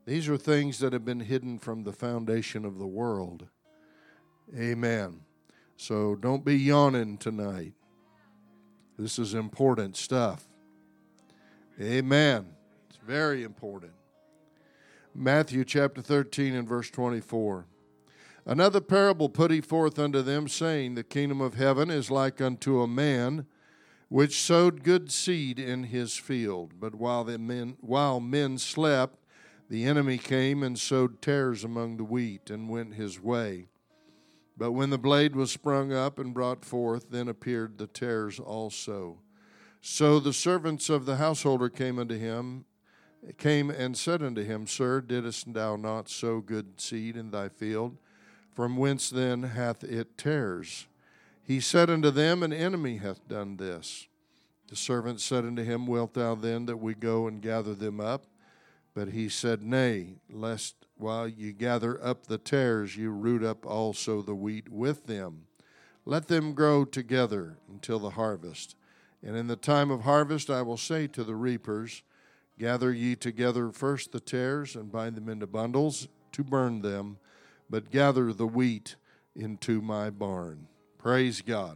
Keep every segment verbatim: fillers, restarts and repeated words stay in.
These are things that have been hidden from the foundation of the world. Amen. So don't be yawning tonight. This is important stuff. Amen. It's very important. Matthew chapter thirteen and verse twenty-four. Another parable put he forth unto them, saying, The kingdom of heaven is like unto a man which sowed good seed in his field. But while the men while men slept, the enemy came and sowed tares among the wheat, and went his way. But when the blade was sprung up and brought forth, then appeared the tares also. So the servants of the householder came unto him, came and said unto him, Sir, didst thou not sow good seed in thy field? From whence then hath it tares? He said unto them, An enemy hath done this. The servant said unto him, Wilt thou then that we go and gather them up? But he said, Nay, lest while ye gather up the tares, you root up also the wheat with them. Let them grow together until the harvest. And in the time of harvest I will say to the reapers, Gather ye together first the tares, and bind them into bundles to burn them, but gather the wheat into my barn. Praise God.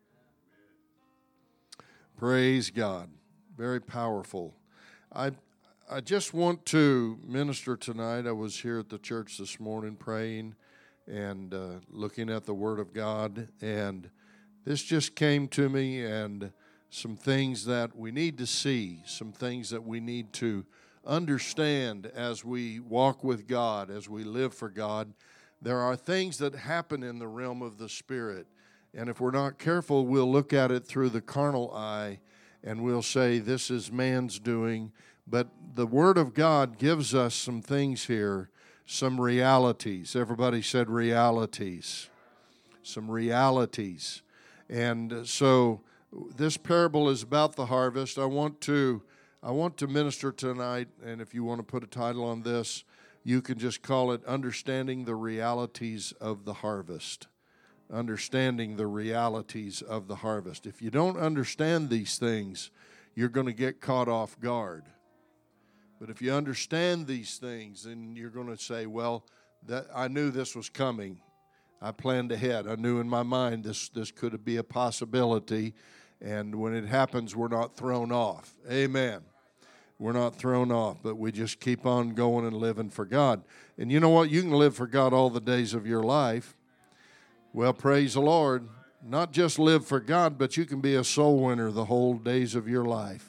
Praise God. Very powerful. I I just want to minister tonight. I was here at the church this morning praying and uh, looking at the Word of God, and this just came to me, and some things that we need to see, some things that we need to understand as we walk with God, as we live for God. There are things that happen in the realm of the Spirit, and if we're not careful, we'll look at it through the carnal eye, and we'll say, this is man's doing. But the Word of God gives us some things here, some realities. Everybody said realities. Some realities. And so this parable is about the harvest. I want to I want to minister tonight, and if you want to put a title on this, you can just call it Understanding the Realities of the Harvest. Understanding the realities of the harvest. If you don't understand these things, you're going to get caught off guard. But if you understand these things, then you're going to say, well, that I knew this was coming. I planned ahead. I knew in my mind this, this could be a possibility. And when it happens, we're not thrown off. Amen. We're not thrown off, but we just keep on going and living for God. And you know what? You can live for God all the days of your life. Well, praise the Lord. Not just live for God, but you can be a soul winner the whole days of your life.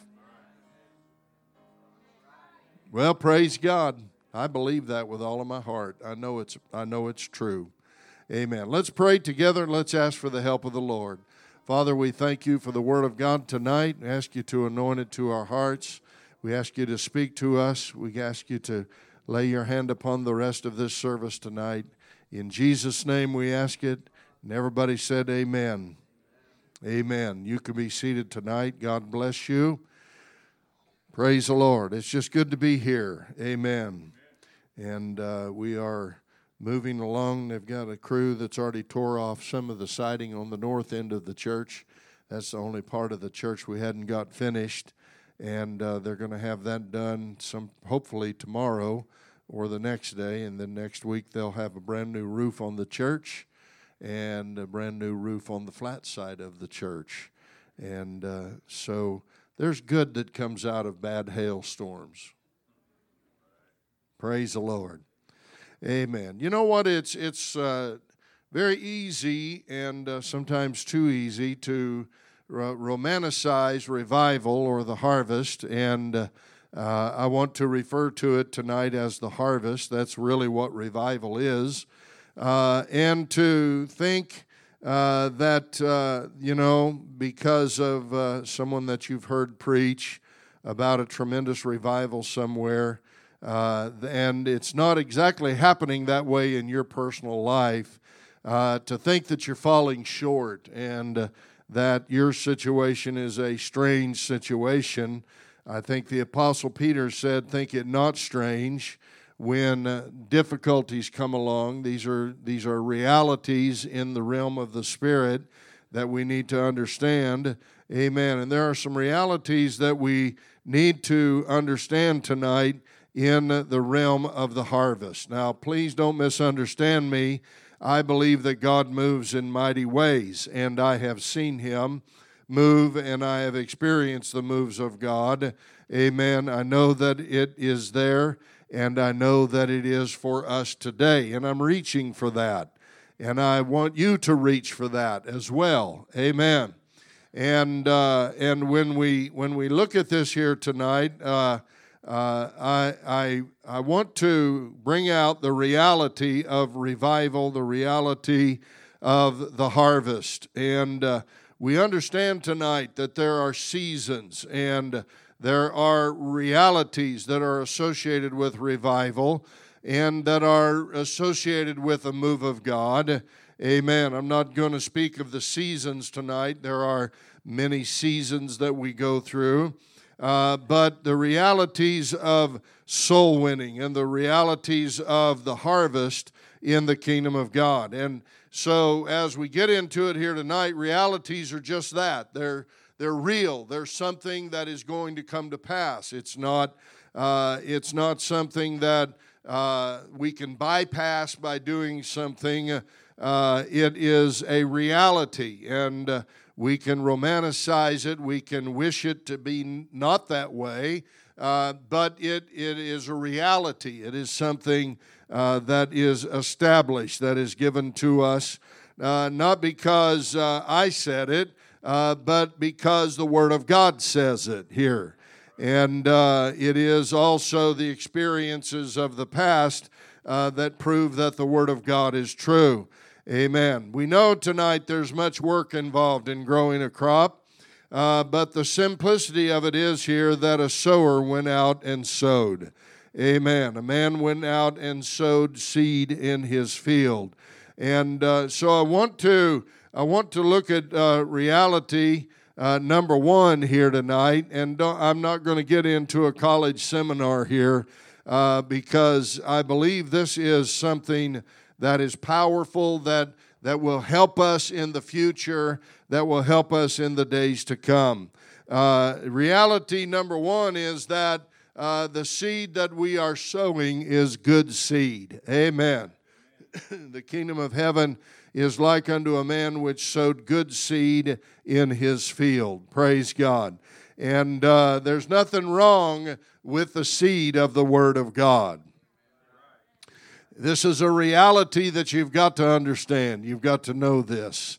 Well, praise God. I believe that with all of my heart. I know it's I know it's true. Amen. Let's pray together and let's ask for the help of the Lord. Father, we thank you for the Word of God tonight. We ask you to anoint it to our hearts. We ask you to speak to us. We ask you to lay your hand upon the rest of this service tonight. In Jesus' name we ask it. And everybody said amen. Amen. You can be seated tonight. God bless you. Praise the Lord. It's just good to be here. Amen. And uh, we are moving along. They've got a crew that's already tore off some of the siding on the north end of the church. That's the only part of the church we hadn't got finished. And uh, they're going to have that done some hopefully tomorrow or the next day. And then next week they'll have a brand new roof on the church and a brand new roof on the flat side of the church. And uh, so there's good that comes out of bad hailstorms. Praise the Lord. Amen. You know what? It's it's uh, very easy and uh, sometimes too easy to ro- romanticize revival or the harvest. And uh, uh, I want to refer to it tonight as the harvest. That's really what revival is. Uh, and to think Uh, that, uh, you know, because of uh, someone that you've heard preach about a tremendous revival somewhere, uh, and it's not exactly happening that way in your personal life, uh, to think that you're falling short and uh, that your situation is a strange situation. I think the Apostle Peter said, think it not strange when uh, difficulties come along. These are these are realities in the realm of the Spirit that we need to understand. Amen. And there are some realities that we need to understand tonight in the realm of the harvest. Now, please don't misunderstand me. I believe that God moves in mighty ways, and I have seen Him move, and I have experienced the moves of God. Amen. I know that it is there, and I know that it is for us today, and I'm reaching for that. And I want you to reach for that as well. Amen. And uh, and when we when we look at this here tonight, uh, uh, I I I want to bring out the reality of revival, the reality of the harvest, and uh, we understand tonight that there are seasons and there are realities that are associated with revival and that are associated with a move of God. Amen. I'm not going to speak of the seasons tonight. There are many seasons that we go through. Uh, but the realities of soul winning and the realities of the harvest in the kingdom of God. And so as we get into it here tonight, realities are just that. They're they're real. They're something that is going to come to pass. It's not uh, it's not something that uh, we can bypass by doing something. Uh, it is a reality, and uh, we can romanticize it. We can wish it to be not that way, uh, but it it is a reality. It is something uh, that is established, that is given to us, uh, not because uh, I said it, uh, but because the Word of God says it here. And uh, it is also the experiences of the past uh, that prove that the Word of God is true. Amen. We know tonight there's much work involved in growing a crop, uh, but the simplicity of it is here that a sower went out and sowed. Amen. A man went out and sowed seed in his field. And uh, so I want to I want to look at uh, reality uh, number one here tonight, and I'm not going to get into a college seminar here uh, because I believe this is something that is powerful, that, that will help us in the future, that will help us in the days to come. Uh, reality number one is that uh, the seed that we are sowing is good seed. Amen. The kingdom of heaven is like unto a man which sowed good seed in his field. Praise God. And uh, there's nothing wrong with the seed of the Word of God. This is a reality that you've got to understand. You've got to know this.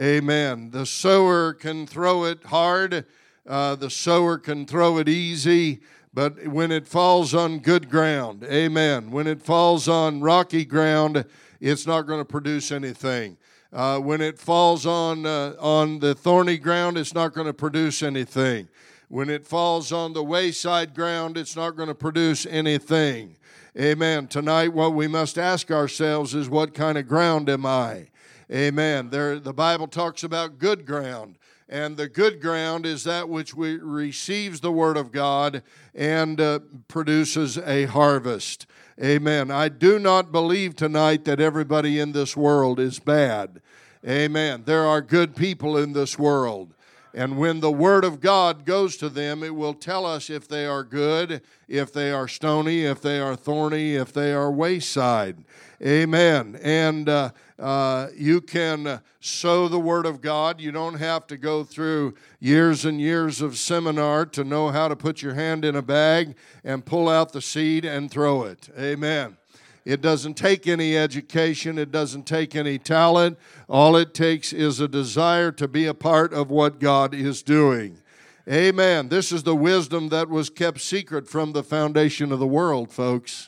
Amen. The sower can throw it hard. Uh, the sower can throw it easy. But when it falls on good ground, amen. When it falls on rocky ground, it's not going to produce anything. Uh, when it falls on uh, on the thorny ground, it's not going to produce anything. When it falls on the wayside ground, it's not going to produce anything. Amen. Tonight, what we must ask ourselves is, what kind of ground am I? Amen. There, the Bible talks about good ground, and the good ground is that which we, receives the Word of God and uh, produces a harvest. Amen. I do not believe tonight that everybody in this world is bad. Amen. There are good people in this world. And when the Word of God goes to them, it will tell us if they are good, if they are stony, if they are thorny, if they are wayside. Amen. And uh, uh, you can sow the Word of God. You don't have to go through years and years of seminar to know how to put your hand in a bag and pull out the seed and throw it. Amen. It doesn't take any education. It doesn't take any talent. All it takes is a desire to be a part of what God is doing. Amen. This is the wisdom that was kept secret from the foundation of the world, folks.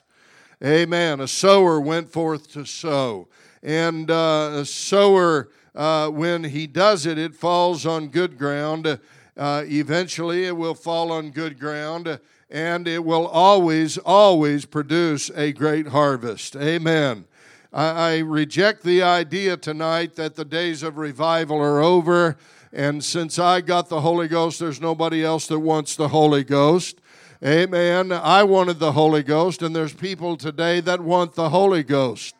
Amen. A sower went forth to sow. And uh, a sower, uh, when he does it, it falls on good ground. Uh, eventually, it will fall on good ground. And it will always, always produce a great harvest. Amen. I, I reject the idea tonight that the days of revival are over, and since I got the Holy Ghost, there's nobody else that wants the Holy Ghost. Amen. I wanted the Holy Ghost, and there's people today that want the Holy Ghost.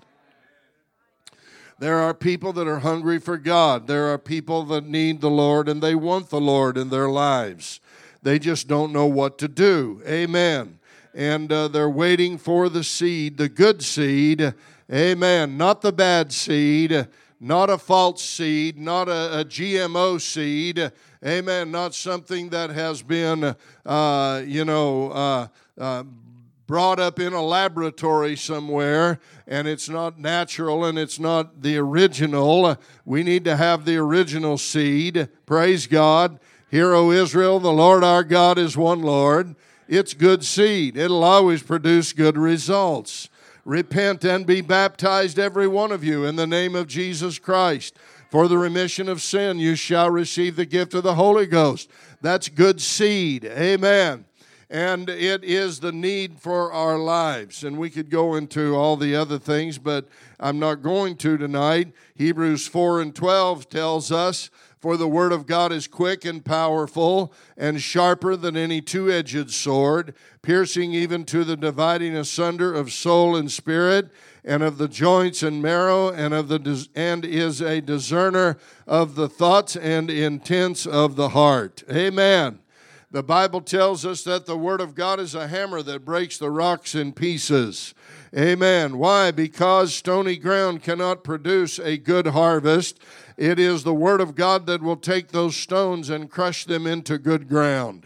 There are people that are hungry for God. There are people that need the Lord, and they want the Lord in their lives. They just don't know what to do. Amen. and uh, they're waiting for the seed, the good seed. Amen. Not the bad seed, not a false seed, not a, a G M O seed. Amen. Not something that has been, uh, you know, uh, uh, brought up in a laboratory somewhere, and it's not natural and it's not the original. We need to have the original seed. Praise God. Hear, O Israel, the Lord our God is one Lord. It's good seed. It'll always produce good results. Repent and be baptized, every one of you, in the name of Jesus Christ. For the remission of sin, you shall receive the gift of the Holy Ghost. That's good seed. Amen. And it is the need for our lives. And we could go into all the other things, but I'm not going to tonight. Hebrews four and twelve tells us, for the word of God is quick and powerful and sharper than any two-edged sword, piercing even to the dividing asunder of soul and spirit, and of the joints and marrow, and of the and is a discerner of the thoughts and intents of the heart. Amen. The Bible tells us that the Word of God is a hammer that breaks the rocks in pieces. Amen. Why? Because stony ground cannot produce a good harvest. It is the Word of God that will take those stones and crush them into good ground.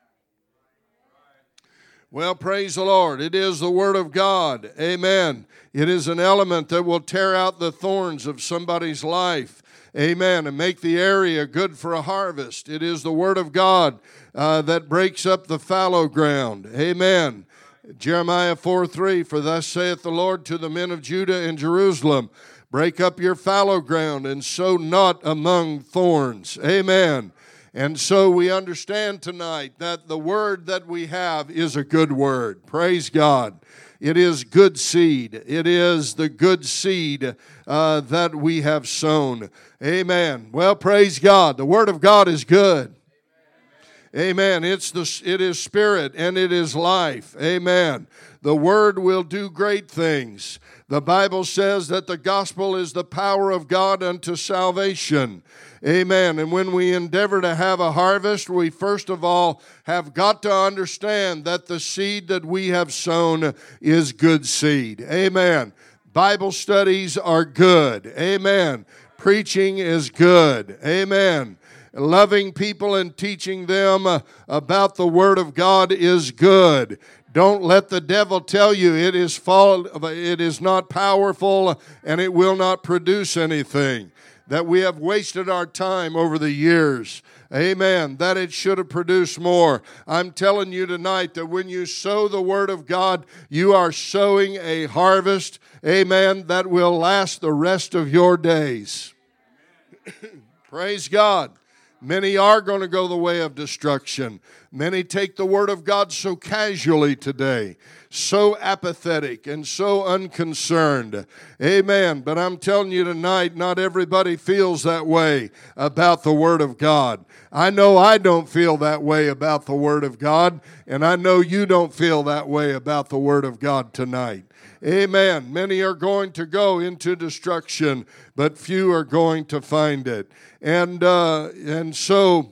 Well, praise the Lord. It is the Word of God. Amen. It is an element that will tear out the thorns of somebody's life. Amen. And make the area good for a harvest. It is the Word of God uh, that breaks up the fallow ground. Amen. Jeremiah four three, for thus saith the Lord to the men of Judah and Jerusalem, break up your fallow ground and sow not among thorns. Amen. And so we understand tonight that the word that we have is a good word. Praise God. It is good seed. It is the good seed uh, that we have sown. Amen. Well, praise God. The word of God is good. Amen. It's the, it is spirit and it is life. Amen. The word will do great things. The Bible says that the gospel is the power of God unto salvation. Amen. And when we endeavor to have a harvest, we first of all have got to understand that the seed that we have sown is good seed. Amen. Bible studies are good. Amen. Preaching is good. Amen. Loving people and teaching them about the Word of God is good. Don't let the devil tell you it is fall, it is not powerful and it will not produce anything. That we have wasted our time over the years. Amen. That it should have produced more. I'm telling you tonight that when you sow the Word of God, you are sowing a harvest, amen, that will last the rest of your days. Praise God. Many are going to go the way of destruction. Many take the Word of God so casually today, so apathetic and so unconcerned. Amen. But I'm telling you tonight, not everybody feels that way about the Word of God. I know I don't feel that way about the Word of God, and I know you don't feel that way about the Word of God tonight. Amen. Many are going to go into destruction, but few are going to find it. And uh, and so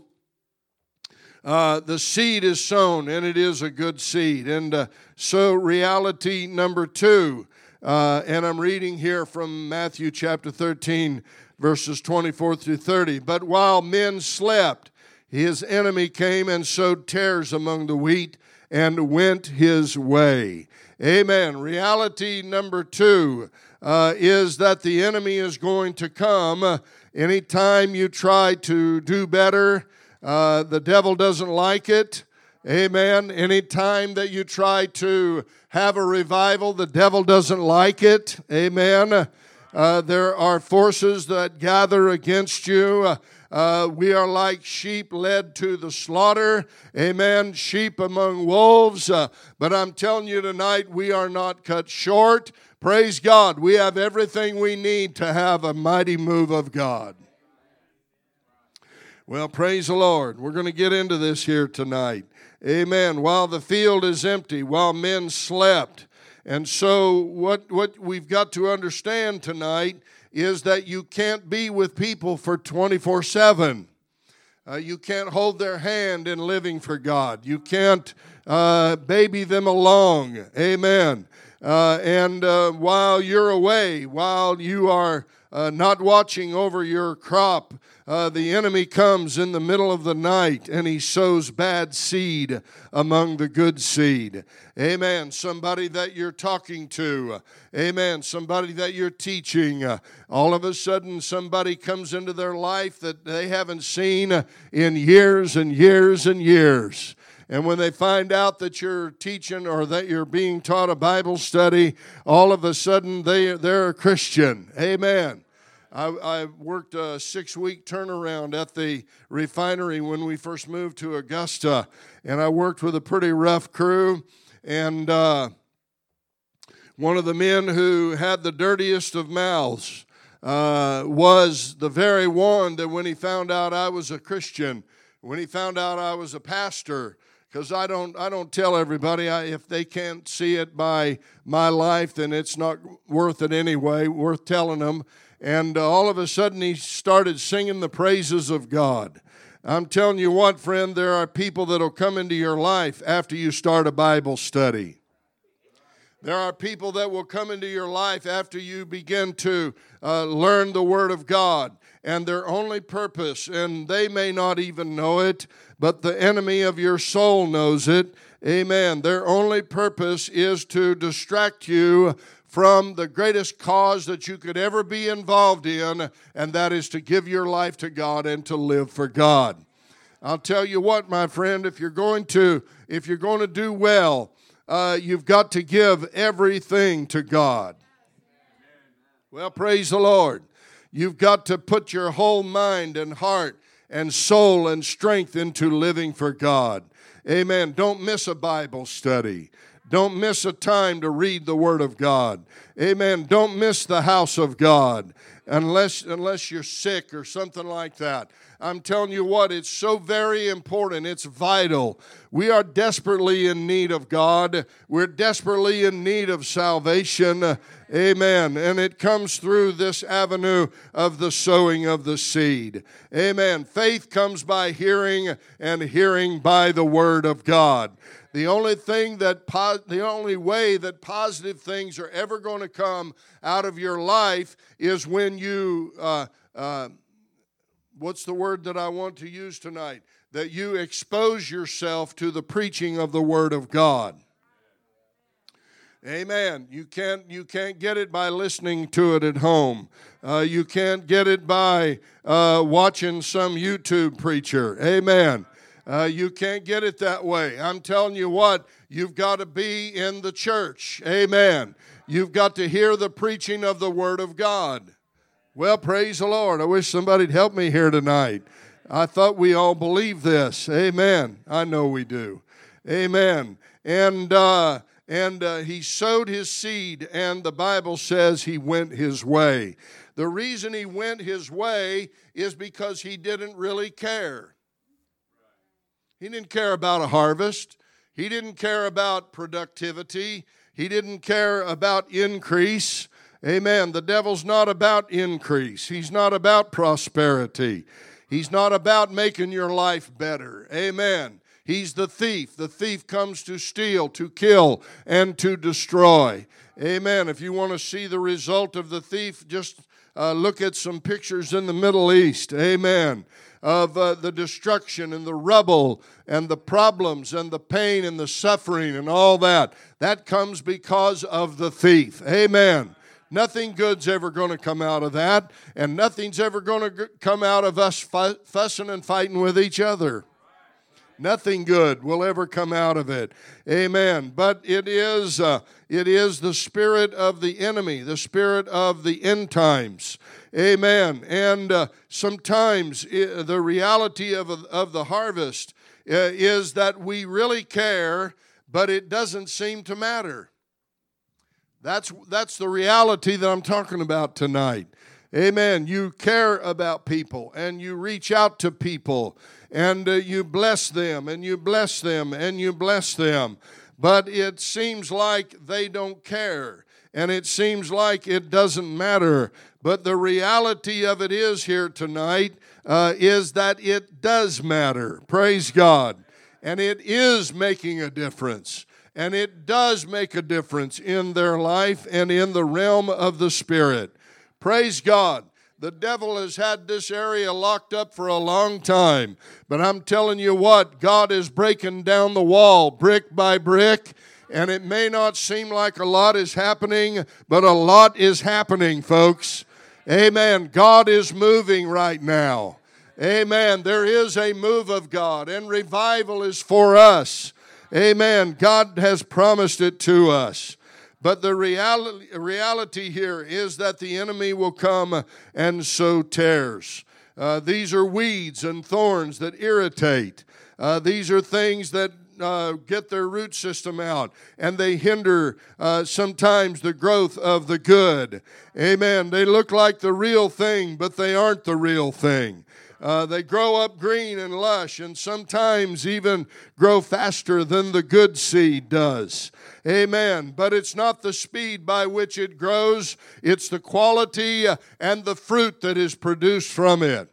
uh, the seed is sown, and it is a good seed. And uh, so reality number two, uh, and I'm reading here from Matthew chapter thirteen, verses twenty-four through thirty. But while men slept, his enemy came and sowed tares among the wheat and went his way. Amen. Reality number two uh, is that the enemy is going to come. Uh, anytime you try to do better, uh, the devil doesn't like it. Amen. Anytime that you try to have a revival, the devil doesn't like it. Amen. Uh, there are forces that gather against you. Uh, Uh, we are like sheep led to the slaughter. Amen. Sheep among wolves. Uh, but I'm telling you tonight, we are not cut short. Praise God. We have everything we need to have a mighty move of God. Well, praise the Lord. We're going to get into this here tonight. Amen. While the field is empty, while men slept. And so what, what we've got to understand tonight is that you can't be with people for twenty-four seven. Uh, you can't hold their hand in living for God. You can't uh, baby them along. Amen. Uh, and uh, while you're away, while you are uh, not watching over your crop, uh, the enemy comes in the middle of the night and he sows bad seed among the good seed. Amen. Somebody that you're talking to. Amen. Somebody that you're teaching. Uh, all of a sudden somebody comes into their life that they haven't seen in years and years and years. And when they find out that you're teaching or that you're being taught a Bible study, all of a sudden they, they're a Christian. Amen. I, I worked a six-week turnaround at the refinery when we first moved to Augusta, and I worked with a pretty rough crew. And uh, one of the men who had the dirtiest of mouths uh, was the very one that when he found out I was a Christian, when he found out I was a pastor, because I don't, I don't tell everybody, I, if they can't see it by my life, then it's not worth it anyway, worth telling them. And uh, all of a sudden he started singing the praises of God. I'm telling you what, friend, there are people that will come into your life after you start a Bible study. There are people that will come into your life after you begin to uh, learn the Word of God. And their only purpose, and they may not even know it, but the enemy of your soul knows it. Amen. Their only purpose is to distract you from the greatest cause that you could ever be involved in, and that is to give your life to God and to live for God. I'll tell you what, my friend, if you're going to, if you're going to do well, uh, you've got to give everything to God. Well, praise the Lord. You've got to put your whole mind and heart and soul and strength into living for God. Amen. Don't miss a Bible study. Don't miss a time to read the Word of God. Amen. Don't miss the house of God unless, unless you're sick or something like that. I'm telling you what, it's so very important. It's vital. We are desperately in need of God. We're desperately in need of salvation. Amen. And it comes through this avenue of the sowing of the seed. Amen. Faith comes by hearing, and hearing by the Word of God. The only thing that, po- the only way that positive things are ever going to come out of your life is when you, uh, uh, what's the word that I want to use tonight? That you expose yourself to the preaching of the Word of God. Amen. You can't, you can't get it by listening to it at home. Uh, you can't get it by uh, watching some YouTube preacher. Amen. Uh, you can't get it that way. I'm telling you what, you've got to be in the church. Amen. You've got to hear the preaching of the Word of God. Well, praise the Lord. I wish somebody'd help me here tonight. I thought we all believe this. Amen. I know we do. Amen. And uh, and uh, he sowed his seed, and the Bible says he went his way. The reason he went his way is because he didn't really care. He didn't care about a harvest. He didn't care about productivity. He didn't care about increase. Amen. The devil's not about increase. He's not about prosperity. He's not about making your life better. Amen. He's the thief. The thief comes to steal, to kill, and to destroy. Amen. If you want to see the result of the thief, just uh, look at some pictures in the Middle East. Amen. Of uh, the destruction and the rubble and the problems and the pain and the suffering and all that. That comes because of the thief. Amen. Nothing good's ever going to come out of that, and nothing's ever going to come out of us fussing and fighting with each other. Nothing good will ever come out of it. Amen. But it is uh, it is the spirit of the enemy, the spirit of the end times. Amen. And uh, sometimes uh, the reality of, of the harvest uh, is that we really care, but it doesn't seem to matter. That's, that's the reality that I'm talking about tonight. Amen. You care about people, and you reach out to people, and uh, you bless them, and you bless them, and you bless them. But it seems like they don't care. and it seems like it doesn't matter. But the reality of it is here tonight uh, is that it does matter. Praise God. And it is making a difference. And it does make a difference in their life and in the realm of the Spirit. Praise God. The devil has had this area locked up for a long time. But I'm telling you what, God is breaking down the wall brick by brick. And it may not seem like a lot is happening, but a lot is happening, folks. Amen. God is moving right now. Amen. There is a move of God, and revival is for us. Amen. God has promised it to us. But the reality, reality here is that the enemy will come and sow tares. Uh, these are weeds and thorns that irritate. Uh, these are things that uh, get their root system out, and they hinder uh, sometimes the growth of the good. Amen. They look like the real thing, but they aren't the real thing. Uh, they grow up green and lush and sometimes even grow faster than the good seed does. Amen. But it's not the speed by which it grows. It's the quality and the fruit that is produced from it.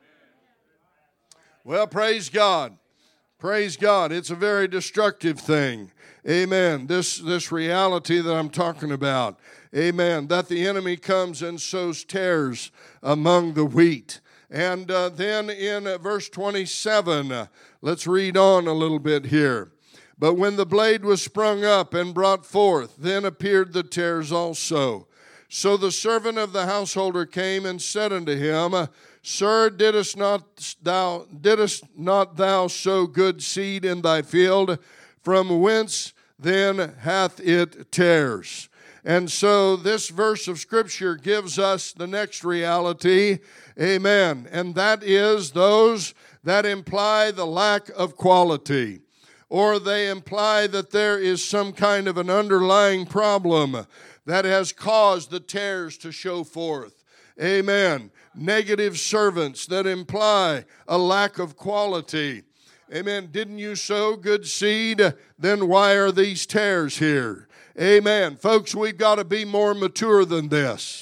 Well, praise God. Praise God. It's a very destructive thing. Amen. This, this reality that I'm talking about. Amen. That the enemy comes and sows tares among the wheat. And uh, then in uh, verse twenty-seven, uh, let's read on a little bit here. But when the blade was sprung up and brought forth, then appeared the tares also. So the servant of the householder came and said unto him, Sir, didst not thou didst not thou sow good seed in thy field? From whence then hath it tares? And so this verse of Scripture gives us the next reality, amen, and that is those that imply the lack of quality, or they imply that there is some kind of an underlying problem that has caused the tares to show forth. Amen. Negative servants that imply a lack of quality. Amen. Didn't you sow good seed? Then why are these tares here? Amen. Folks, we've got to be more mature than this.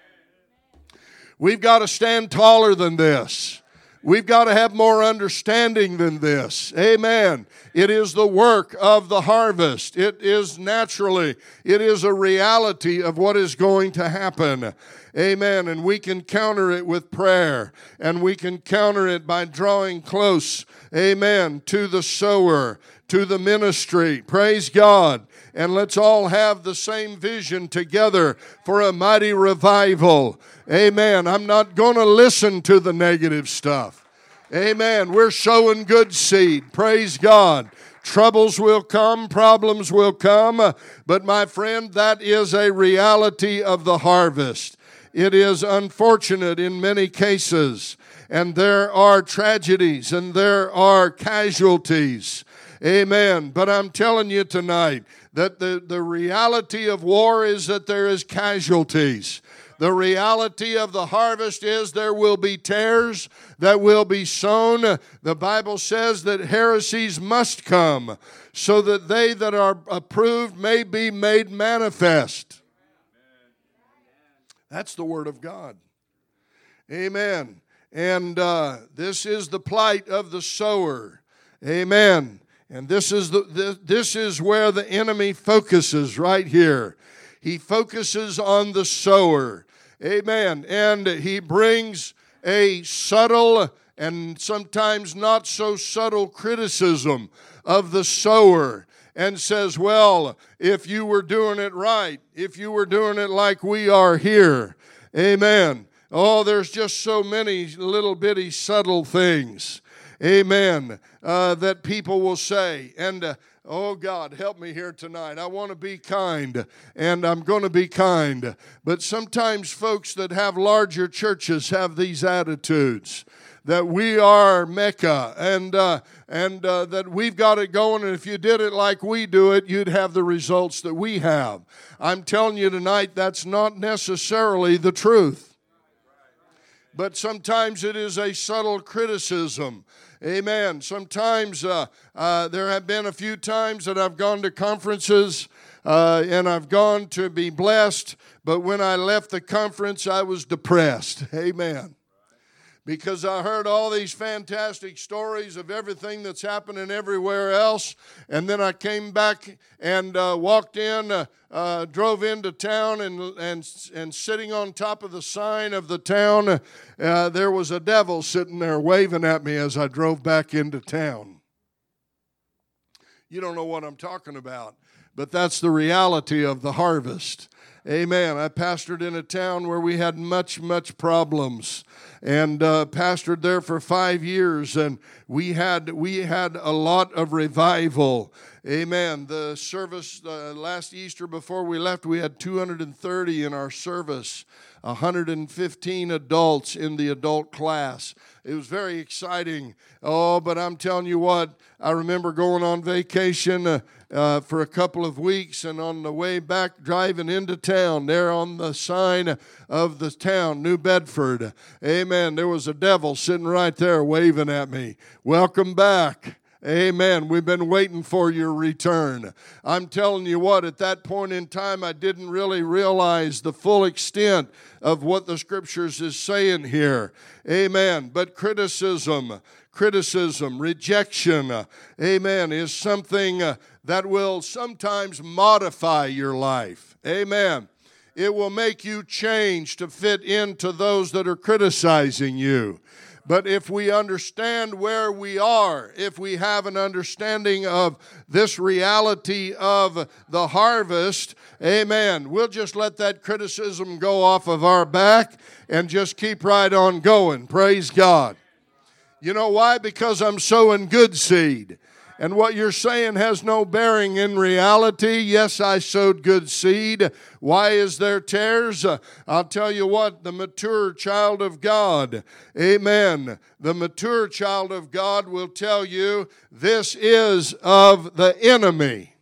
We've got to stand taller than this. We've got to have more understanding than this. Amen. It is the work of the harvest. It is naturally, it is a reality of what is going to happen. Amen. And we can counter it with prayer. And we can counter it by drawing close, amen, to the sower, to the ministry. Praise God. And let's all have the same vision together for a mighty revival. Amen. I'm not going to listen to the negative stuff. Amen. We're sowing good seed. Praise God. Troubles will come, problems will come, but my friend, that is a reality of the harvest. It is unfortunate in many cases, and there are tragedies and there are casualties. Amen. But I'm telling you tonight that the, the reality of war is that there is casualties. The reality of the harvest is there will be tares that will be sown. The Bible says that heresies must come so that they that are approved may be made manifest. That's the Word of God. Amen. And uh, this is the plight of the sower. Amen. And this is the this is where the enemy focuses right here. He focuses on the sower. Amen. And he brings a subtle and sometimes not so subtle criticism of the sower and says, well, if you were doing it right, if you were doing it like we are here, amen. Oh, there's just so many little bitty subtle things. Amen, uh, that people will say. And, uh, oh, God, help me here tonight. I want to be kind, and I'm going to be kind. But sometimes folks that have larger churches have these attitudes, that we are Mecca, and uh, and uh, that we've got it going, and if you did it like we do it, you'd have the results that we have. I'm telling you tonight, that's not necessarily the truth. But sometimes it is a subtle criticism. Amen. Sometimes uh, uh, there have been a few times that I've gone to conferences uh, and I've gone to be blessed, but when I left the conference, I was depressed. Amen. Because I heard all these fantastic stories of everything that's happening everywhere else. And then I came back and uh, walked in, uh, uh, drove into town, and, and, and sitting on top of the sign of the town, uh, there was a devil sitting there waving at me as I drove back into town. You don't know what I'm talking about, but that's the reality of the harvest. Amen. I pastored in a town where we had much, much problems, and uh, pastored there for five years, and we had we had a lot of revival. Amen. The service uh, last Easter before we left, we had two hundred thirty in our service, one hundred fifteen adults in the adult class. It was very exciting. Oh, but I'm telling you what, I remember going on vacation uh, uh, for a couple of weeks, and on the way back driving into town, there on the sign of the town, New Bedford, amen, there was a devil sitting right there waving at me. Welcome back. Amen. We've been waiting for your return. I'm telling you what, at that point in time, I didn't really realize the full extent of what the Scriptures is saying here. Amen. But criticism, criticism, rejection, amen, is something that will sometimes modify your life. Amen. It will make you change to fit into those that are criticizing you. But if we understand where we are, if we have an understanding of this reality of the harvest, amen, we'll just let that criticism go off of our back and just keep right on going. Praise God. You know why? Because I'm sowing good seed. And what you're saying has no bearing in reality. Yes, I sowed good seed. Why is there tares? Uh, I'll tell you what, the mature child of God, amen, the mature child of God will tell you this is of the enemy.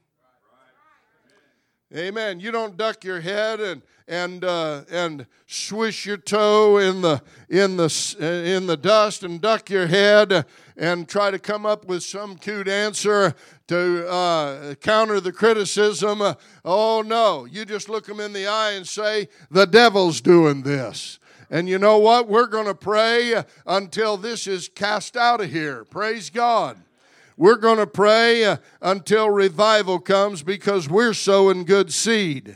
Amen. You don't duck your head and and uh, and swish your toe in the in the in the dust and duck your head and try to come up with some cute answer to uh, counter the criticism. Oh no, you just look them in the eye and say, the devil's doing this. And you know what? We're going to pray until this is cast out of here. Praise God. We're going to pray uh, until revival comes, because we're sowing good seed.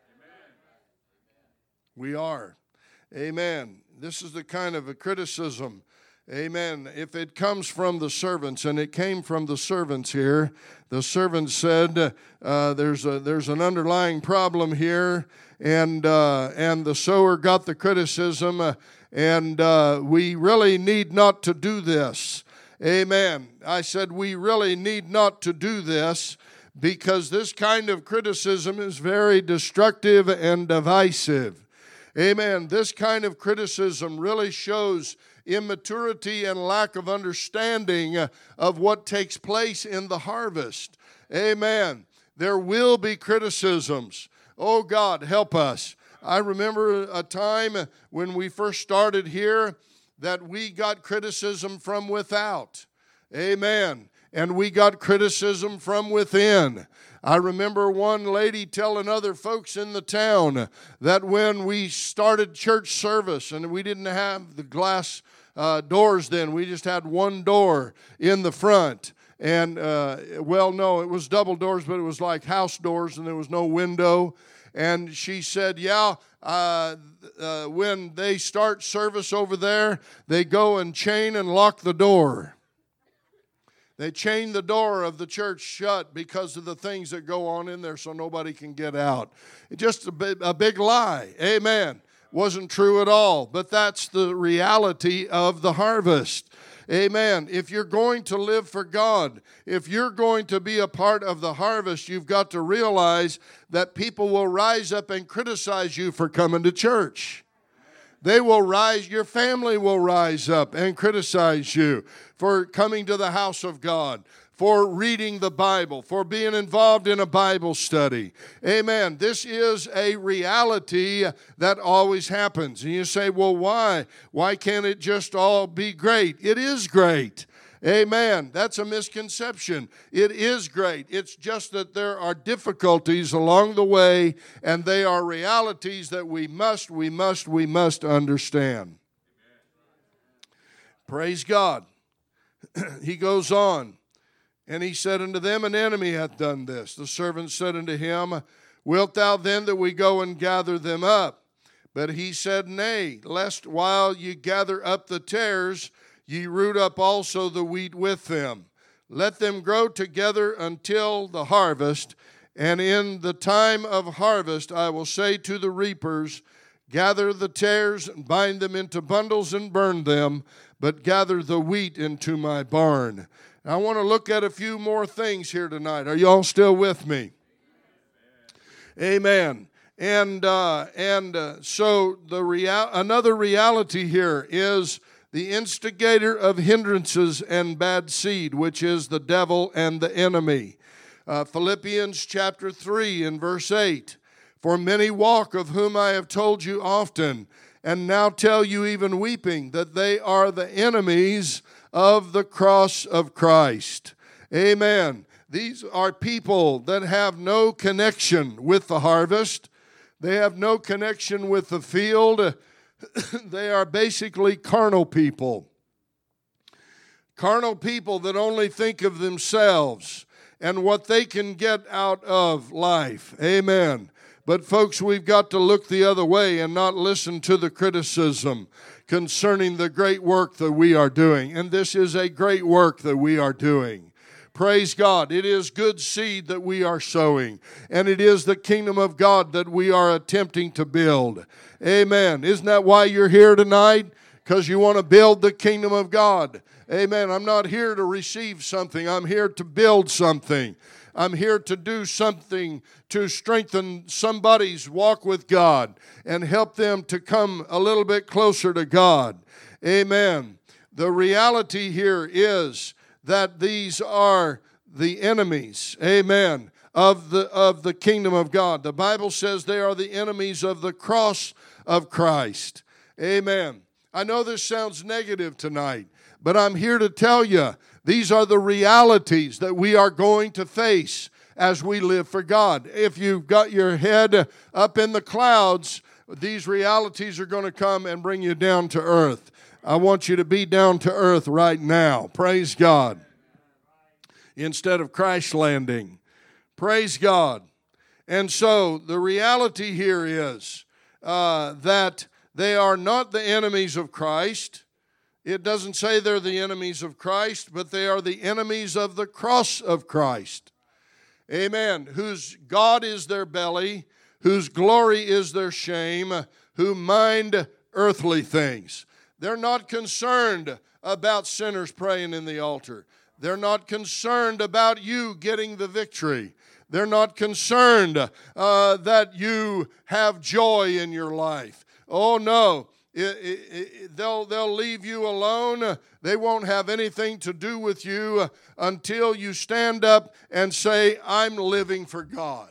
We are. Amen. This is the kind of a criticism. Amen. If it comes from the servants, and it came from the servants here, the servants said uh, there's a there's an underlying problem here, and uh, and the sower got the criticism, uh, and uh, we really need not to do this. Amen. I said we really need not to do this, because this kind of criticism is very destructive and divisive. Amen. This kind of criticism really shows immaturity and lack of understanding of what takes place in the harvest. Amen. There will be criticisms. Oh God, help us. I remember a time when we first started here that we got criticism from without. Amen. And we got criticism from within. I remember one lady telling other folks in the town that when we started church service, and we didn't have the glass uh, doors then, we just had one door in the front. And, uh, well, no, it was double doors, but it was like house doors, and there was no window. And she said, yeah, uh, uh, when they start service over there, they go and chain and lock the door. They chain the door of the church shut because of the things that go on in there, so nobody can get out. It's just a big, a big lie. Amen. Wasn't true at all, but that's the reality of the harvest. Amen. If you're going to live for God, if you're going to be a part of the harvest, you've got to realize that people will rise up and criticize you for coming to church. They will rise, your family will rise up and criticize you for coming to the house of God, for reading the Bible, for being involved in a Bible study. Amen. This is a reality that always happens. And you say, well, why? Why can't it just all be great? It is great. Amen. That's a misconception. It is great. It's just that there are difficulties along the way, and they are realities that we must, we must, we must understand. Praise God. He goes on, and he said unto them, an enemy hath done this. The servant said unto him, wilt thou then that we go and gather them up? But he said, nay, lest while ye gather up the tares, ye root up also the wheat with them. Let them grow together until the harvest, and in the time of harvest I will say to the reapers, gather the tares and bind them into bundles and burn them, but gather the wheat into my barn. Now, I want to look at a few more things here tonight. Are you all still with me? Amen. And uh, and uh, so the real another reality here is the instigator of hindrances and bad seed, which is the devil and the enemy. Uh, Philippians chapter three and verse eight. For many walk, of whom I have told you often, and now tell you even weeping, that they are the enemies of the cross of Christ. Amen. These are people that have no connection with the harvest. They have no connection with the field. They are basically carnal people. Carnal people that only think of themselves and what they can get out of life. Amen. But folks, we've got to look the other way and not listen to the criticism concerning the great work that we are doing. And this is a great work that we are doing. Praise God. It is good seed that we are sowing. And it is the kingdom of God that we are attempting to build. Amen. Isn't that why you're here tonight? Because you want to build the kingdom of God. Amen. I'm not here to receive something. I'm here to build something. I'm here to do something to strengthen somebody's walk with God and help them to come a little bit closer to God. Amen. The reality here is that these are the enemies, amen, of the of the kingdom of God. The Bible says they are the enemies of the cross of Christ. Amen. I know this sounds negative tonight, but I'm here to tell you these are the realities that we are going to face as we live for God. If you've got your head up in the clouds, these realities are going to come and bring you down to earth. I want you to be down to earth right now. Praise God. Instead of crash landing. Praise God. And so the reality here is uh, that they are not the enemies of Christ. It doesn't say they're the enemies of Christ, but they are the enemies of the cross of Christ. Amen. Whose God is their belly, whose glory is their shame, who mind earthly things. They're not concerned about sinners praying in the altar. They're not concerned about you getting the victory. They're not concerned uh, that you have joy in your life. Oh, no. It, it, it, they'll, they'll leave you alone. They won't have anything to do with you until you stand up and say, I'm living for God.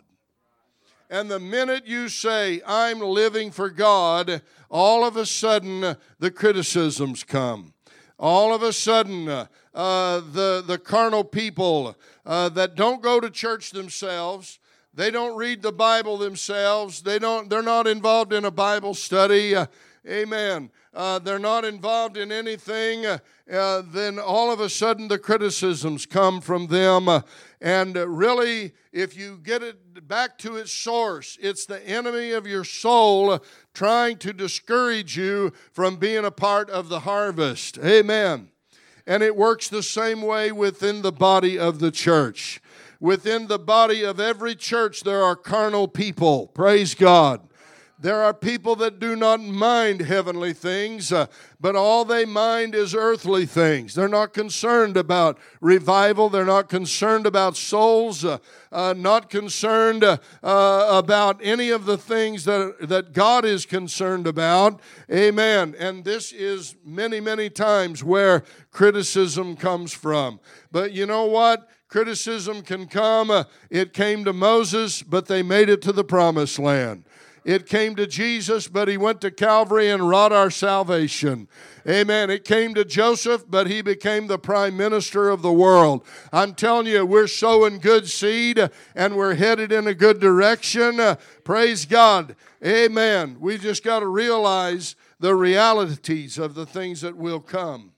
And the minute you say, I'm living for God, all of a sudden the criticisms come. All of a sudden, uh, the, the carnal people uh, that don't go to church themselves, they don't read the Bible themselves, they don't, they're not involved in a Bible study, uh, amen, uh, they're not involved in anything, uh, uh, then all of a sudden the criticisms come from them. Uh, and uh, really, if you get it back to its source, it's the enemy of your soul trying to discourage you from being a part of the harvest. Amen. And it works the same way within the body of the church. Within the body of every church, there are carnal people. Praise God. There are people that do not mind heavenly things, uh, but all they mind is earthly things. They're not concerned about revival. They're not concerned about souls, uh, uh, not concerned uh, uh, about any of the things that, that God is concerned about. Amen. And this is many, many times where criticism comes from. But you know what? Criticism can come. Uh, it came to Moses, but they made it to the promised land. It came to Jesus, but he went to Calvary and wrought our salvation. Amen. It came to Joseph, but he became the prime minister of the world. I'm telling you, we're sowing good seed and we're headed in a good direction. Uh, praise God. Amen. We just got to realize the realities of the things that will come.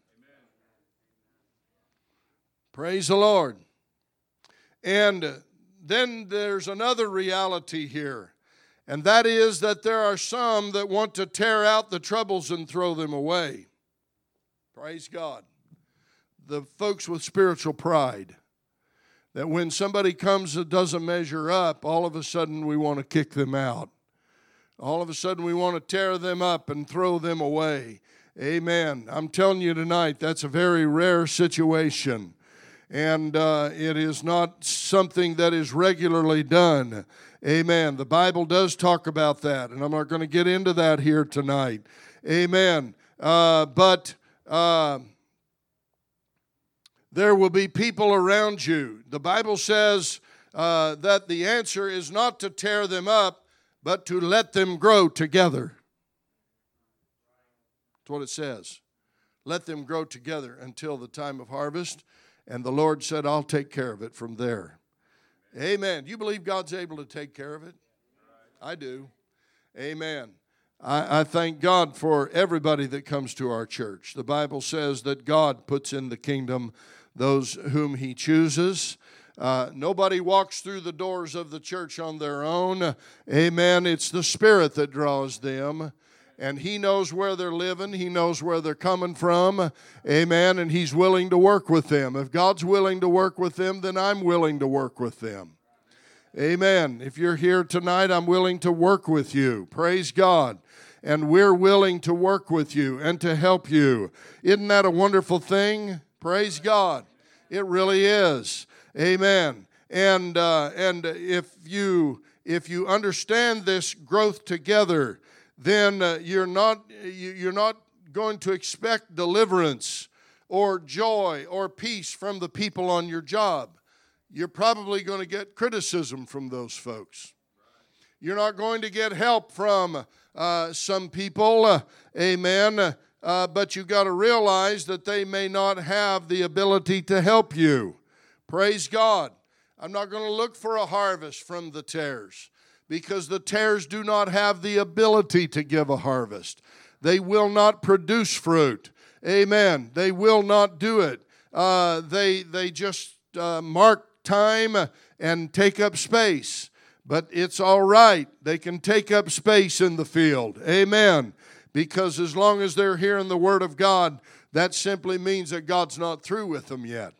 Praise the Lord. And then there's another reality here. And that is that there are some that want to tear out the troubles and throw them away. Praise God. The folks with spiritual pride. That when somebody comes that doesn't measure up, all of a sudden we want to kick them out. All of a sudden we want to tear them up and throw them away. Amen. I'm telling you tonight, that's a very rare situation. And uh, it is not something that is regularly done. Amen. The Bible does talk about that, and I'm not going to get into that here tonight. Amen. Uh, but uh, there will be people around you. The Bible says uh, that the answer is not to tear them up, but to let them grow together. That's what it says. Let them grow together until the time of harvest. And the Lord said, I'll take care of it from there. Amen. You believe God's able to take care of it? I do. Amen. I, I thank God for everybody that comes to our church. The Bible says that God puts in the kingdom those whom he chooses. Uh, nobody walks through the doors of the church on their own. Amen. It's the Spirit that draws them. And he knows where they're living. He knows where they're coming from. Amen. And he's willing to work with them. If God's willing to work with them, then I'm willing to work with them. Amen. If you're here tonight, I'm willing to work with you. Praise God. And we're willing to work with you and to help you. Isn't that a wonderful thing? Praise God. It really is. Amen. And uh, and if you if you understand this growth together, then uh, you're not you're not going to expect deliverance or joy or peace from the people on your job. You're probably going to get criticism from those folks. You're not going to get help from uh, some people, uh, amen, uh, but you've got to realize that they may not have the ability to help you. Praise God. I'm not going to look for a harvest from the tares, because the tares do not have the ability to give a harvest. They will not produce fruit. Amen. They will not do it. Uh, they they just uh, mark time and take up space. But it's all right. They can take up space in the field. Amen. Because as long as they're hearing the Word of God, that simply means that God's not through with them yet.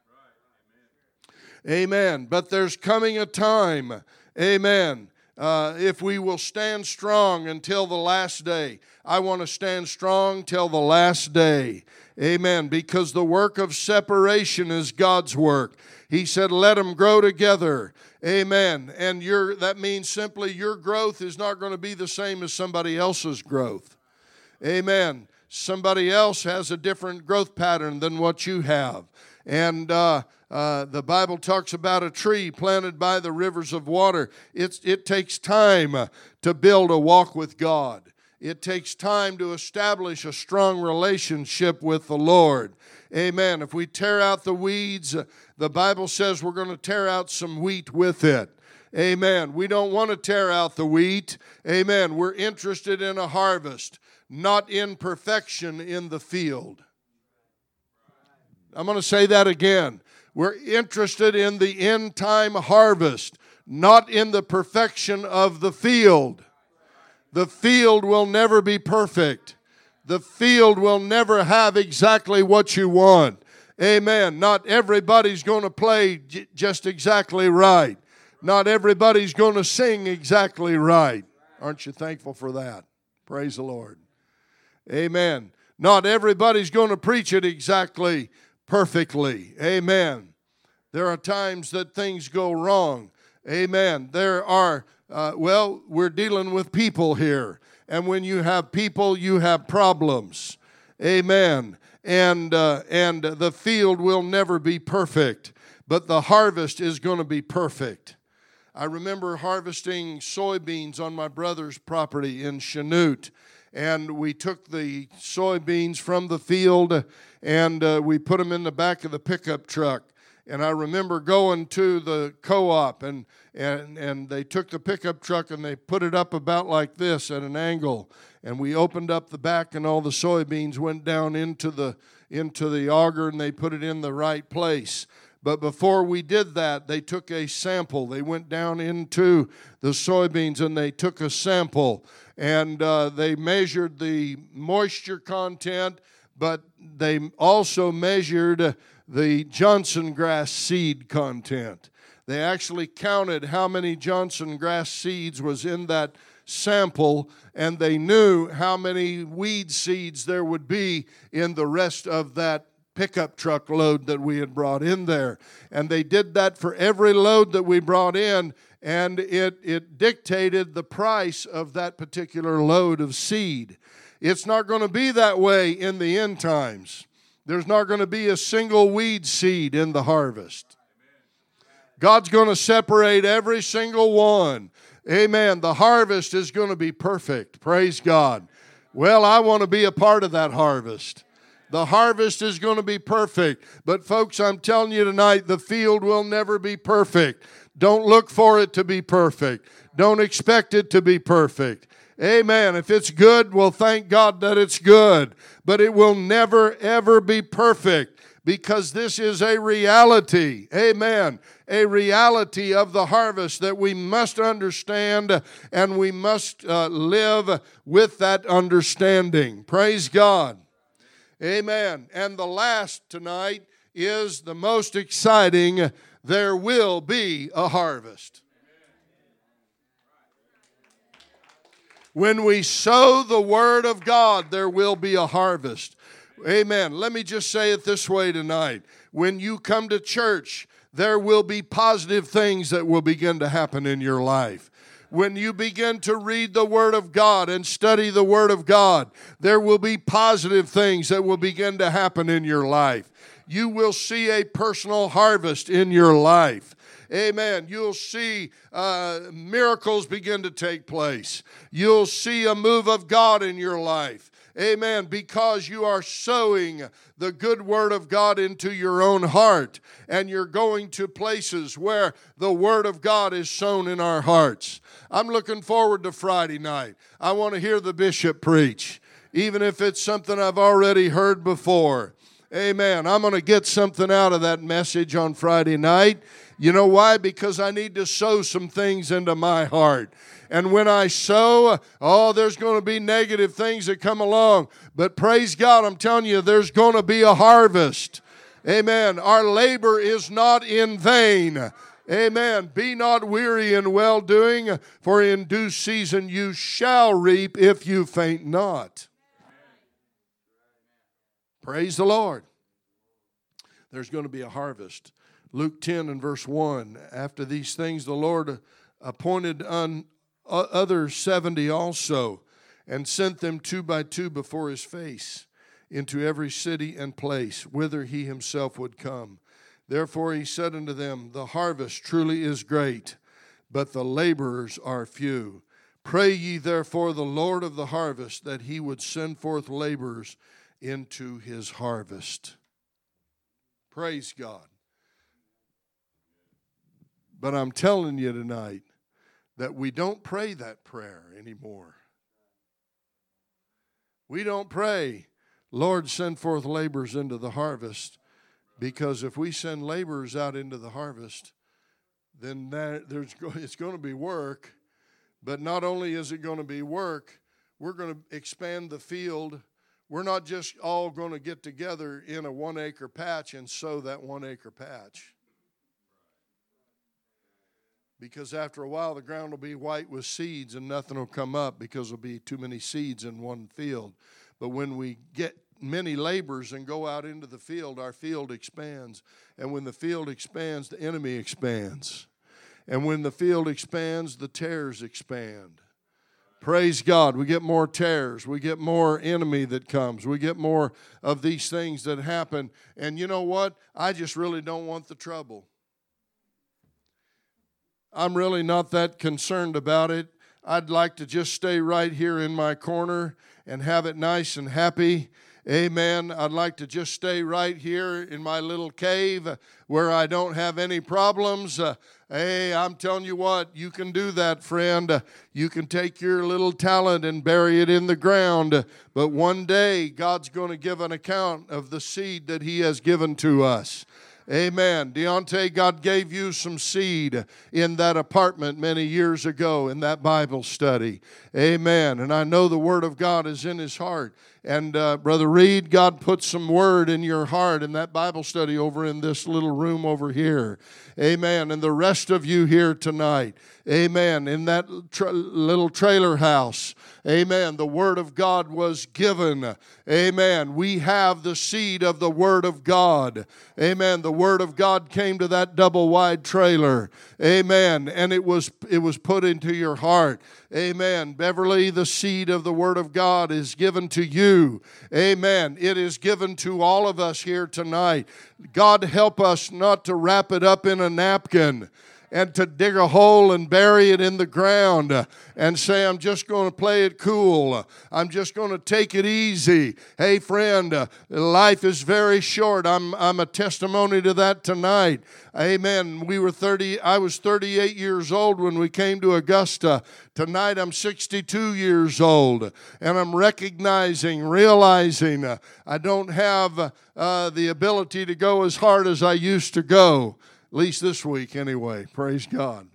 Amen. But there's coming a time, amen, Uh, if we will stand strong until the last day. I want to stand strong till the last day. Amen. Because the work of separation is God's work. He said, let them grow together. Amen. And your that means simply your growth is not going to be the same as somebody else's growth. Amen. Somebody else has a different growth pattern than what you have. And uh, uh, the Bible talks about a tree planted by the rivers of water. It's, it takes time uh, to build a walk with God. It takes time to establish a strong relationship with the Lord. Amen. If we tear out the weeds, uh, the Bible says we're going to tear out some wheat with it. Amen. We don't want to tear out the wheat. Amen. We're interested in a harvest, not in perfection in the field. I'm going to say that again. We're interested in the end time harvest, not in the perfection of the field. The field will never be perfect. The field will never have exactly what you want. Amen. Not everybody's going to play j- just exactly right. Not everybody's going to sing exactly right. Aren't you thankful for that? Praise the Lord. Amen. Not everybody's going to preach it exactly perfectly. Amen. There are times that things go wrong. Amen. There are, uh, well, we're dealing with people here. And when you have people, you have problems. Amen. And, uh, and the field will never be perfect, but the harvest is going to be perfect. I remember harvesting soybeans on my brother's property in Chanute. And we took the soybeans from the field and uh, we put them in the back of the pickup truck. And I remember going to the co-op, and, and, and they took the pickup truck and they put it up about like this at an angle. And we opened up the back, and all the soybeans went down into the into the auger, and they put it in the right place. But before we did that, they took a sample. They went down into the soybeans and they took a sample. And uh, they measured the moisture content, but they also measured the Johnson grass seed content. They actually counted how many Johnson grass seeds was in that sample, and they knew how many weed seeds there would be in the rest of that pickup truck load that we had brought in there. And they did that for every load that we brought in, and it, it dictated the price of that particular load of seed. It's not going to be that way in the end times. There's not going to be a single weed seed in the harvest. God's going to separate every single one. Amen. The harvest is going to be perfect. Praise God. Well, I want to be a part of that harvest. The harvest is going to be perfect. But folks, I'm telling you tonight, the field will never be perfect. Don't look for it to be perfect. Don't expect it to be perfect. Amen. If it's good, well, thank God that it's good. But it will never, ever be perfect, because this is a reality. Amen. A reality of the harvest that we must understand, and we must uh, live with that understanding. Praise God. Amen. And the last tonight is the most exciting. There will be a harvest. When we sow the Word of God, there will be a harvest. Amen. Let me just say it this way tonight. When you come to church, there will be positive things that will begin to happen in your life. When you begin to read the Word of God and study the Word of God, there will be positive things that will begin to happen in your life. You will see a personal harvest in your life. Amen. You'll see uh, miracles begin to take place. You'll see a move of God in your life. Amen. Because you are sowing the good Word of God into your own heart, and you're going to places where the Word of God is sown in our hearts. I'm looking forward to Friday night. I want to hear the bishop preach, even if it's something I've already heard before. Amen. I'm going to get something out of that message on Friday night. You know why? Because I need to sow some things into my heart. And when I sow, oh, there's going to be negative things that come along. But praise God, I'm telling you, there's going to be a harvest. Amen. Our labor is not in vain. Amen. Be not weary in well-doing, for in due season you shall reap if you faint not. Praise the Lord. There's going to be a harvest. Luke ten and verse one, after these things the Lord appointed un, uh, other seventy also, and sent them two by two before his face into every city and place whither he himself would come. Therefore he said unto them, the harvest truly is great, but the laborers are few. Pray ye therefore the Lord of the harvest that he would send forth laborers into his harvest. Praise God. But I'm telling you tonight that we don't pray that prayer anymore. We don't pray, Lord, send forth laborers into the harvest, because if we send laborers out into the harvest, then that, there's it's going to be work. But not only is it going to be work, we're going to expand the field. We're not just all going to get together in a one-acre patch and sow that one-acre patch. Because after a while, the ground will be white with seeds and nothing will come up because there'll be too many seeds in one field. But when we get many laborers and go out into the field, our field expands. And when the field expands, the enemy expands. And when the field expands, the tares expand. Praise God. We get more tares. We get more enemy that comes. We get more of these things that happen. And you know what? I just really don't want the trouble. I'm really not that concerned about it. I'd like to just stay right here in my corner and have it nice and happy. Amen. I'd like to just stay right here in my little cave where I don't have any problems. Uh, hey, I'm telling you what, you can do that, friend. Uh, you can take your little talent and bury it in the ground. But one day, God's going to give an account of the seed that He has given to us. Amen. Deontay, God gave you some seed in that apartment many years ago in that Bible study. Amen. And I know the Word of God is in his heart. And uh, Brother Reed, God put some word in your heart in that Bible study over in this little room over here. Amen. And the rest of you here tonight. Amen. In that tra- little trailer house. Amen. The Word of God was given. Amen. We have the seed of the Word of God. Amen. The Word of God came to that double wide trailer. Amen. And it was it was put into your heart. Amen. Beverly, the seed of the Word of God is given to you. Amen. It is given to all of us here tonight. God help us not to wrap it up in a napkin and to dig a hole and bury it in the ground and say, I'm just going to play it cool. I'm just going to take it easy. Hey, friend, life is very short. I'm I'm a testimony to that tonight. Amen. We were thirty. I was thirty-eight years old when we came to Augusta. Tonight I'm sixty-two years old, and I'm recognizing, realizing uh, I don't have uh, the ability to go as hard as I used to go. At least this week anyway. Praise God.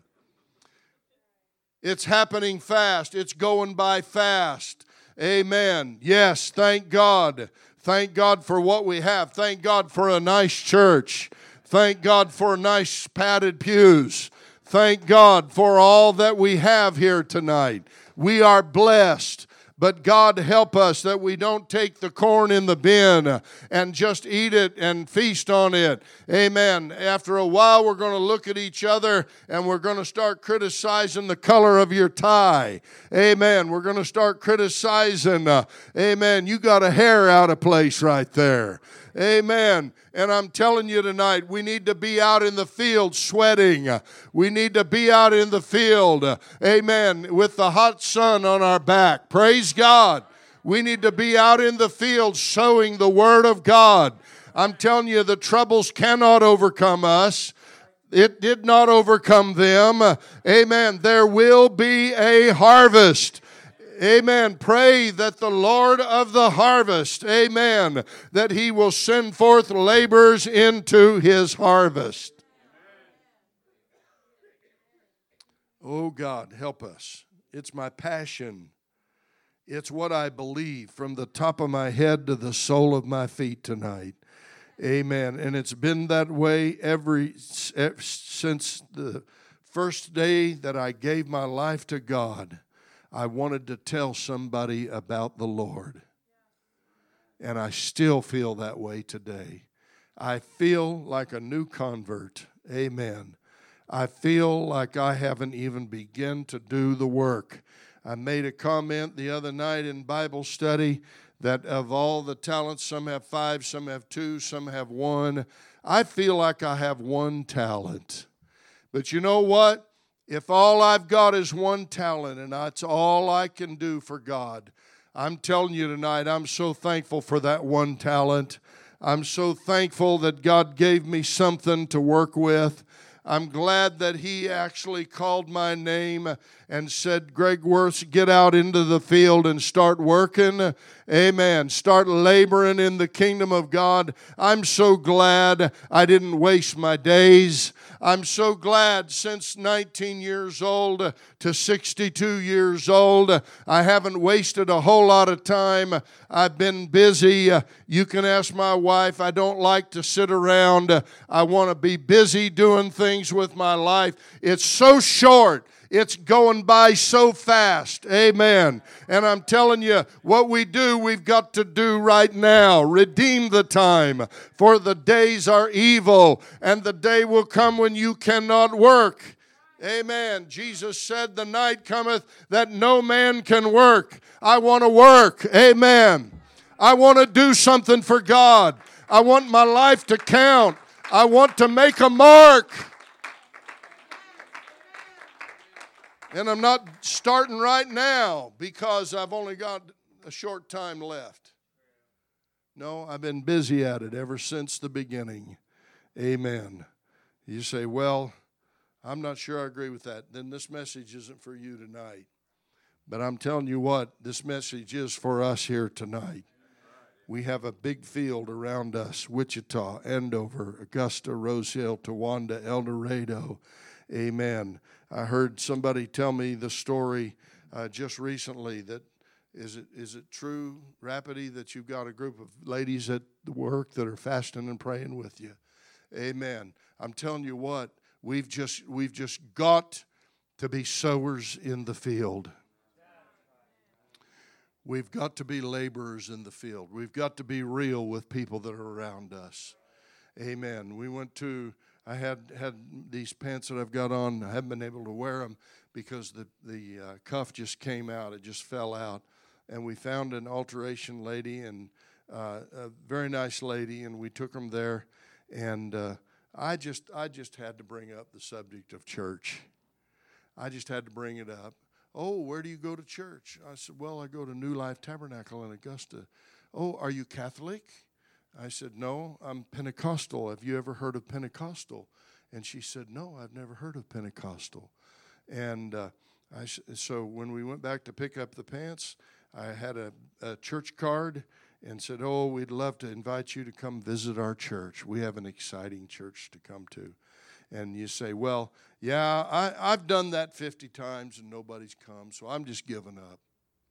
It's happening fast. It's going by fast. Amen. Yes, thank God. Thank God for what we have. Thank God for a nice church. Thank God for nice padded pews. Thank God for all that we have here tonight. We are blessed. But God help us that we don't take the corn in the bin and just eat it and feast on it. Amen. After a while, we're going to look at each other and we're going to start criticizing the color of your tie. Amen. We're going to start criticizing, uh, amen, you got a hair out of place right there. Amen. And I'm telling you tonight, we need to be out in the field sweating. We need to be out in the field, amen, with the hot sun on our back. Praise God. We need to be out in the field sowing the Word of God. I'm telling you, the troubles cannot overcome us. It did not overcome them. Amen. There will be a harvest. Amen. Pray that the Lord of the harvest, amen, that He will send forth laborers into His harvest. Oh God, help us. It's my passion. It's what I believe from the top of my head to the sole of my feet tonight. Amen. And it's been that way every since the first day that I gave my life to God. I wanted to tell somebody about the Lord. And I still feel that way today. I feel like a new convert. Amen. I feel like I haven't even begun to do the work. I made a comment the other night in Bible study that of all the talents, some have five, some have two, some have one. I feel like I have one talent. But you know what? If all I've got is one talent and that's all I can do for God, I'm telling you tonight, I'm so thankful for that one talent. I'm so thankful that God gave me something to work with. I'm glad that He actually called my name and said, Greg Wirth, get out into the field and start working. Amen. Start laboring in the kingdom of God. I'm so glad I didn't waste my days. I'm so glad since nineteen years old to sixty-two years old, I haven't wasted a whole lot of time. I've been busy. You can ask my wife. I don't like to sit around. I want to be busy doing things with my life. It's so short. It's going by so fast. Amen. And I'm telling you, what we do, we've got to do right now. Redeem the time, for the days are evil, and the day will come when you cannot work. Amen. Jesus said, the night cometh that no man can work. I want to work. Amen. I want to do something for God. I want my life to count. I want to make a mark. And I'm not starting right now because I've only got a short time left. No, I've been busy at it ever since the beginning. Amen. You say, well, I'm not sure I agree with that. Then this message isn't for you tonight. But I'm telling you what, this message is for us here tonight. We have a big field around us: Wichita, Andover, Augusta, Rose Hill, Towanda, El Dorado. Amen. I heard somebody tell me the story uh, just recently that is it is it true, Rapidy, that you've got a group of ladies at work that are fasting and praying with you? Amen. I'm telling you what, we've just we've just got to be sowers in the field. We've got to be laborers in the field. We've got to be real with people that are around us. Amen. We went to, I had had these pants that I've got on. I haven't been able to wear them because the, the uh, cuff just came out. It just fell out. And we found an alteration lady, and uh, a very nice lady, and we took them there. And uh, I just I just had to bring up the subject of church. I just had to bring it up. Oh, where do you go to church? I said, well, I go to New Life Tabernacle in Augusta. Oh, are you Catholic? I said, no, I'm Pentecostal. Have you ever heard of Pentecostal? And she said, no, I've never heard of Pentecostal. And uh, I, so when we went back to pick up the pants, I had a, a church card and said, oh, we'd love to invite you to come visit our church. We have an exciting church to come to. And you say, well, yeah, I, I've done that fifty times and nobody's come, so I'm just giving up.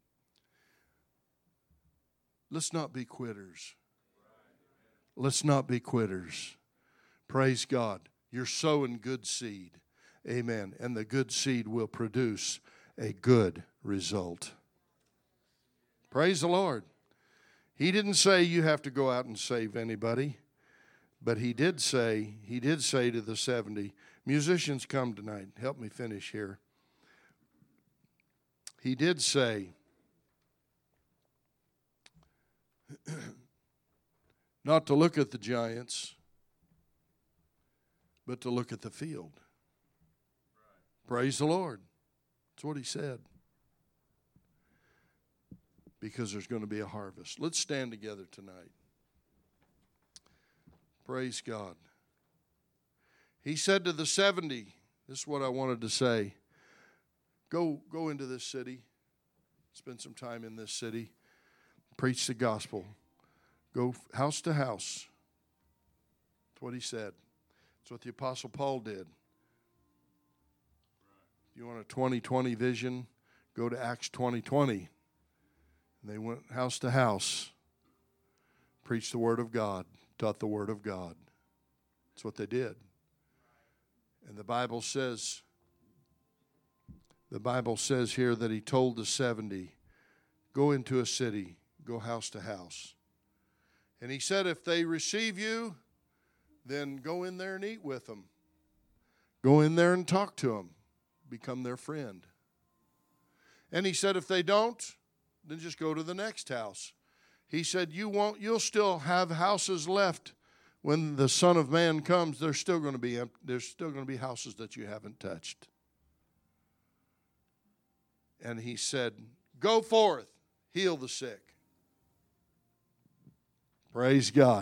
Let's not be quitters. Let's not be quitters. Praise God. You're sowing good seed. Amen. And the good seed will produce a good result. Praise the Lord. He didn't say you have to go out and save anybody. But he did say, he did say to the seventy, musicians, come tonight. Help me finish here. He did say, not to look at the giants, but to look at the field. Right. Praise the Lord. That's what he said. Because there's going to be a harvest. Let's stand together tonight. Praise God. He said to the seventy, this is what I wanted to say. Go, go into this city. Spend some time in this city. Preach the gospel. Go house to house. That's what he said. That's what the Apostle Paul did. If you want a twenty twenty vision, go to Acts twenty twenty. And they went house to house. Preached the word of God. Taught the word of God. That's what they did. And the Bible says, the Bible says here that he told the seventy, go into a city, go house to house. And he said, if they receive you, then go in there and eat with them. Go in there and talk to them. Become their friend. And he said, if they don't, then just go to the next house. He said, you won't, you'll still have houses left when the Son of Man comes. There's still going to be there's still going to be houses that you haven't touched. And he said, go forth, heal the sick. Praise God.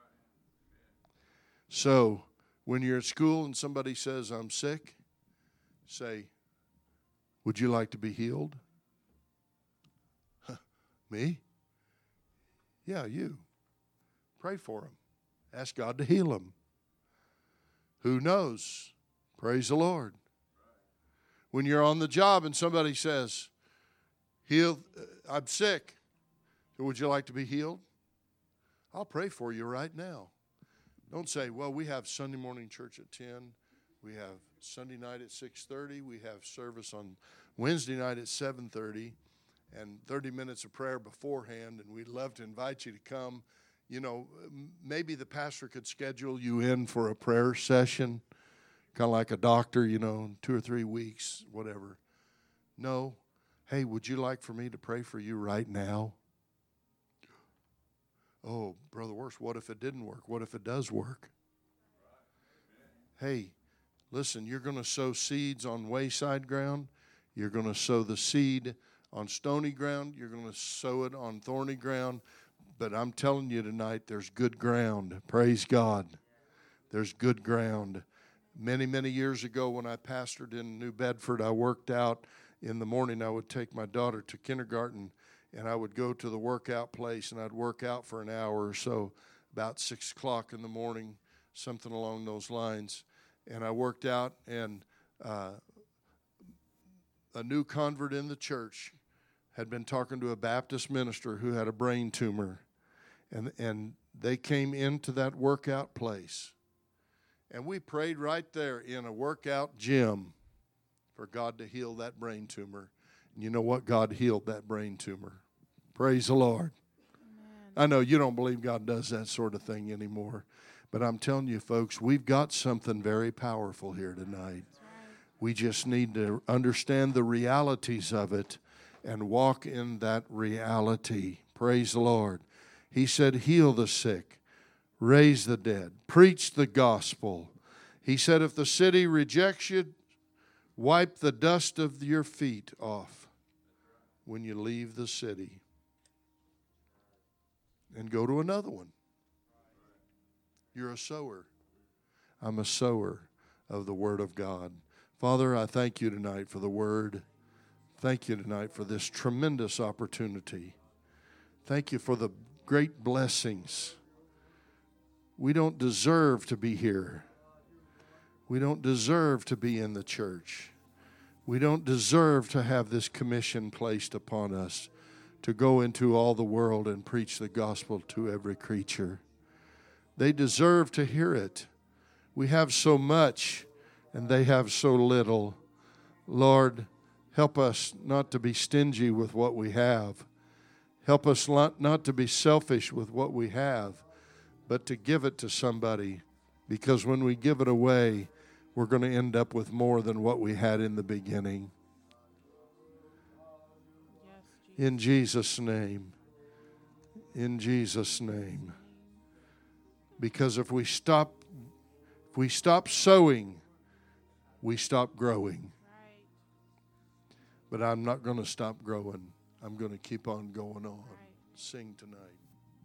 So when you're at school and somebody says, I'm sick, say, would you like to be healed? Huh, me? Yeah, you. Pray for him. Ask God to heal him. Who knows? Praise the Lord. When you're on the job and somebody says, "Heal, I'm sick. Would you like to be healed?" I'll pray for you right now. Don't say, well, we have Sunday morning church at ten. We have Sunday night at six thirty. We have service on Wednesday night at seven thirty. And thirty minutes of prayer beforehand, and we'd love to invite you to come. You know, maybe the pastor could schedule you in for a prayer session, kind of like a doctor, you know, in two or three weeks, whatever. No. Hey, would you like for me to pray for you right now? Oh, Brother Worse, what if it didn't work? What if it does work? Hey, listen, you're going to sow seeds on wayside ground. You're going to sow the seed on stony ground. You're going to sow it on thorny ground. But I'm telling you tonight, there's good ground. Praise God. There's good ground. Many, many years ago when I pastored in New Bedford, I worked out in the morning. I would take my daughter to kindergarten, and I would go to the workout place, and I'd work out for an hour or so, about six o'clock in the morning, something along those lines. And I worked out, and uh, a new convert in the church had been talking to a Baptist minister who had a brain tumor, and and they came into that workout place. And we prayed right there in a workout gym for God to heal that brain tumor. And you know what? God healed that brain tumor. Praise the Lord. Amen. I know you don't believe God does that sort of thing anymore. But I'm telling you, folks, we've got something very powerful here tonight. Right. We just need to understand the realities of it and walk in that reality. Praise the Lord. He said, heal the sick, raise the dead, preach the gospel. He said, if the city rejects you, wipe the dust of your feet off when you leave the city and go to another one. You're a sower. I'm a sower of the Word of God. Father, I thank you tonight for the Word. Thank you tonight for this tremendous opportunity. Thank you for the great blessings. We don't deserve to be here. We don't deserve to be in the church. We don't deserve to have this commission placed upon us to go into all the world and preach the gospel to every creature. They deserve to hear it. We have so much, and they have so little. Lord, help us not to be stingy with what we have. Help us not to be selfish with what we have, but to give it to somebody, because when we give it away, we're going to end up with more than what we had in the beginning. In Jesus' name. In Jesus' name. Because if we stop, if we stop sowing, we stop growing. But I'm not going to stop growing. I'm going to keep on going on. Sing tonight.